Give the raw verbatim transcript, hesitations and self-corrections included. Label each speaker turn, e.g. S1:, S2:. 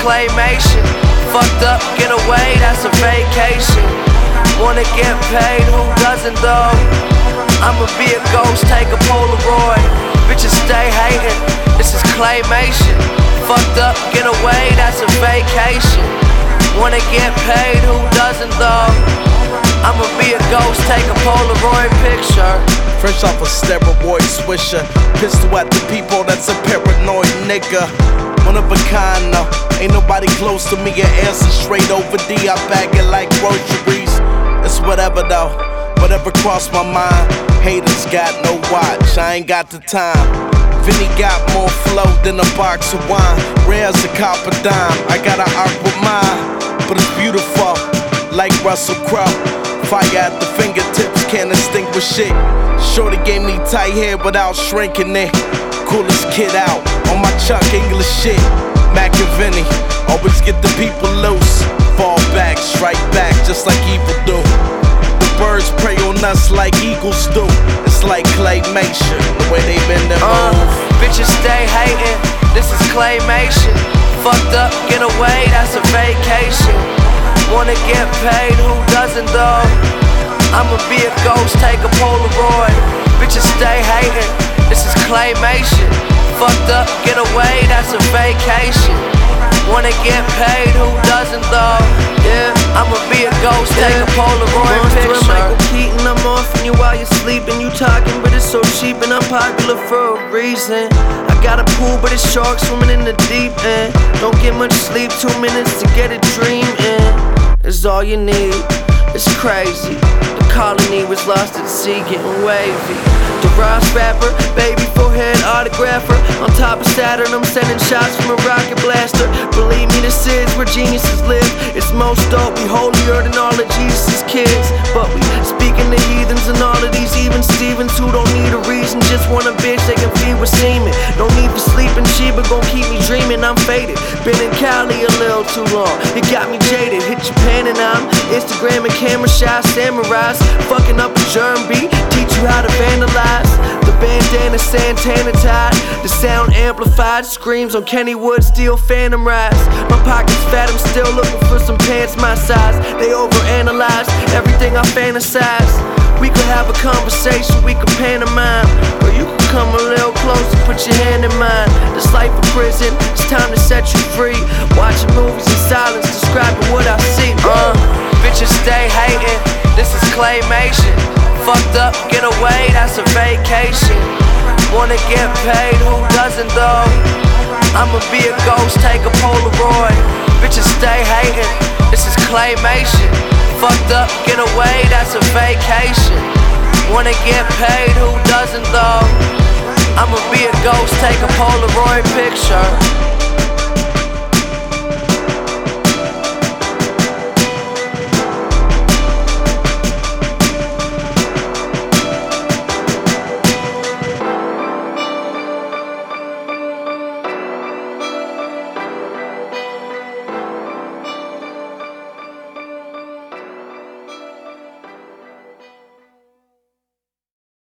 S1: claymation. Fucked up, get away, that's a vacation. Wanna get paid, who doesn't though? I'ma be a ghost, take a Polaroid. Bitches stay hating, this is claymation. Fucked up, get away, that's a vacation. Wanna get paid, who doesn't though? I'ma be a ghost, take a Polaroid picture.
S2: Fresh off a steroid swisher, pistol at the people, that's a paranoid nigga. One of a kind though, ain't nobody close to me, your answer straight over D. I bag it like groceries, it's whatever though, whatever crossed my mind. Haters got no watch, I ain't got the time. Vinny got more flow than a box of wine. Rare as a copper dime, I got an aqua mind, but it's beautiful, like Russell Crowe. Fire at the fingertips, can't extinguish shit. Shorty gave me tight hair without shrinking it. Coolest kid out, on my Chuck English shit. Mac and Vinny, always get the people loose. Fall back, strike back, just like evil do. The birds prey on us like eagles do. It's like claymation, the way they bend their
S1: uh,
S2: move.
S1: Bitches stay hating, this is claymation. Fucked up, get away, that's a vacation. Wanna get paid, who doesn't though? I'ma be a ghost, take a Polaroid. Bitches stay hating, this is claymation. Fucked up, get away, that's a vacation. Wanna get paid, who doesn't though? Yeah, I'ma be a ghost, take a Polaroid picture. Michael Keaton, I'm offing you while you're sleeping. You talking, but it's so cheap and I'm popular for a reason. I got a pool, but it's sharks swimming in the deep end. Don't get much sleep, two minutes to get a dream in. Is all you need, it's crazy. The colony was lost at sea, getting wavy. The Ross rapper, baby forehead autographer. On top of Saturn, I'm sending shots from a rocket blaster. Believe me, this is where geniuses live. It's most dope, we holier than all of Jesus' kids. But we speaking to heathens and all of these even Stevens who don't need a reason, just want a bitch they can feed with semen. No need for sleeping, Sheba gon' keep me dreaming. I'm faded, been in Cali a little too long. It got me jaded, hit Japan and I'm Instagram and camera shy samurais. Fucking up a germ beat, teach you how to vandalize. The bandana Santana tied, the sound amplified. Screams on Kennywood, steel phantom rides. My pocket's fat, I'm still looking for some pants my size. They overanalyze everything I fantasize. We could have a conversation, we could pantomime, or you could come a little closer, put your hand in mine. This life of prison, it's time to set you free. Watching movies in silence, describing what I see. Uh, bitches stay hating, this is claymation. Fucked up, get away, that's a vacation. Wanna get paid, who doesn't though? I'ma be a ghost, take a Polaroid. Bitches stay hating, this is claymation. Fucked up, get away, that's a vacation. Wanna get paid, who doesn't though? I'ma be a ghost, take a Polaroid picture.